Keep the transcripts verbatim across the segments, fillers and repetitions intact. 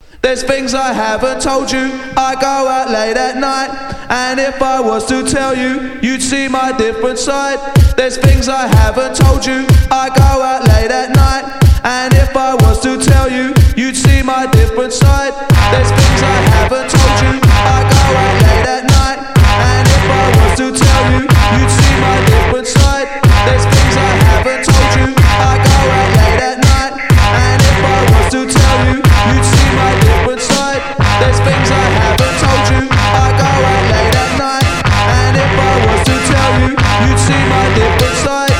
There's things I haven't told you. I go out late at night, and if I was to tell you, you'd see my different side. There's things I haven't told you. I go out late at night, and if I was to tell you, you'd see my different side. There's things I haven't told you. I go out late at night, and if I was to tell you, you'd see my different side. There's things I haven't told you. I go out late at night, and if I was to tell you, you'd see my different side. There's things I haven't told you. I go out late at night, and if I was to tell you, you'd see my different side.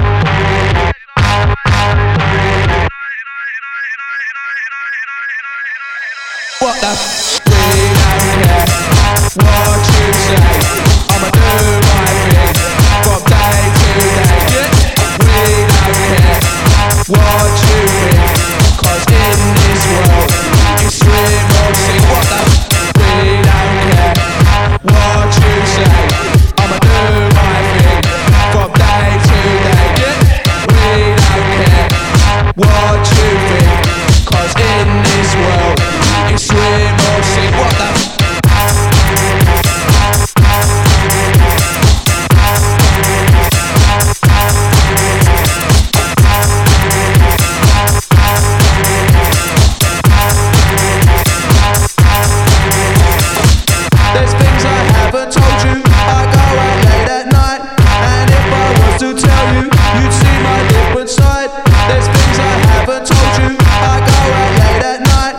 What the f***? We don't care what you say. I'ma do my thing from day to day. Yeah. We don't care what you think, 'cause in this world you swim or sink. What the f***? We don't care what you say. I'ma do my thing from day to day. Yeah. We don't care what you think, 'cause in this world you swim or sink. What the f***? There's things I haven't told you. I go out late at night, and if I was to tell you, you'd see my different side. There's things I haven't told you. I go out late at night.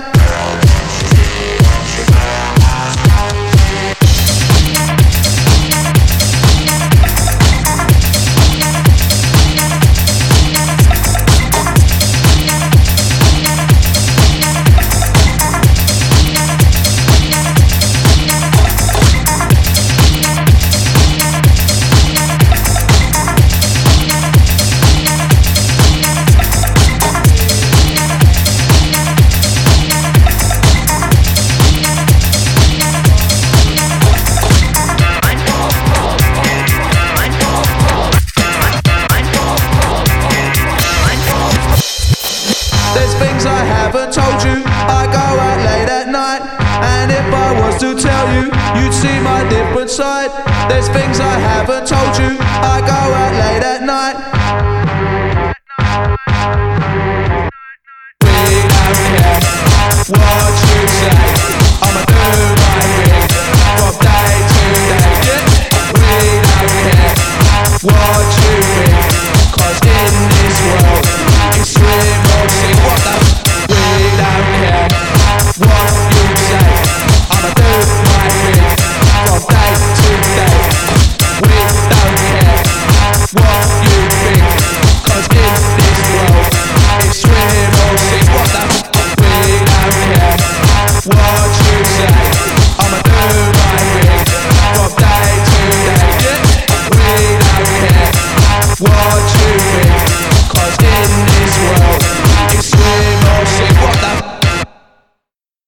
There's things I haven't told you. I go out late at night, and if I was to tell you, you'd see my different side. There's things I haven't told you. I go out late at night,